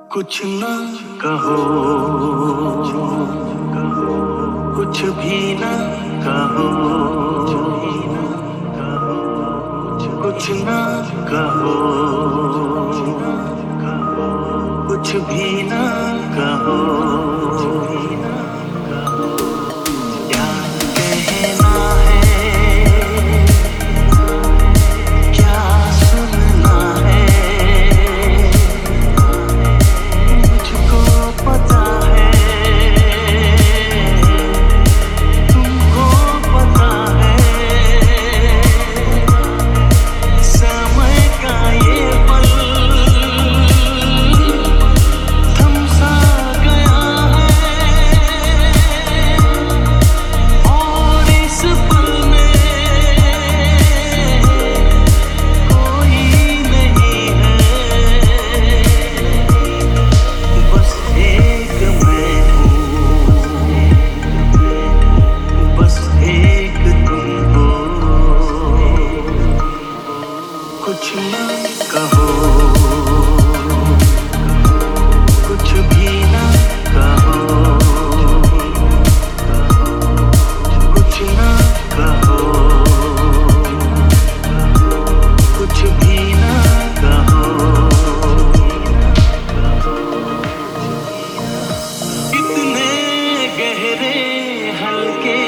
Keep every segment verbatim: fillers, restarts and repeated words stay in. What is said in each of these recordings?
कुछ ना कहो, कुछ भी ना कहो, कुछ ना कहो, कुछ भी ना कहो। क्या कहना है, क्या सुनना है, मुझको पता है, तुमको पता है। समय का ये पल थम सा गया है, और इस पल में कोई नहीं है, बस एक मैं हूँ, बस एक तुम हो। कुछ ना कहो, कुछ भी ना कहो, कुछ ना कहो, कुछ भी ना कहो। कितने गहरे हल्के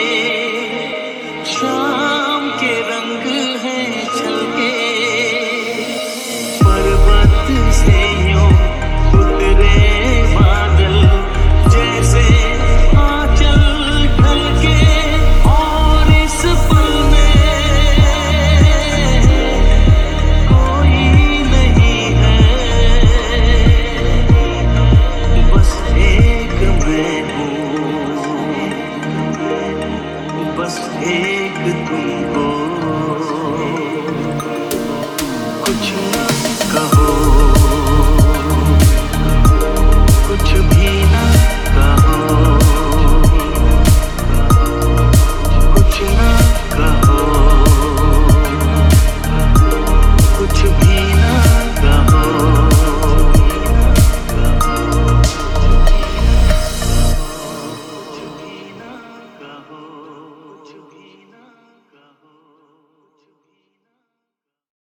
शाम के रंग हैं छलके, पर्वत से यूं उतरे बादल जैसे आंचल ढलके, और इस पल में कोई नहीं है, बस एक मैं हूँ, बस एक तुम हो। कुछ ना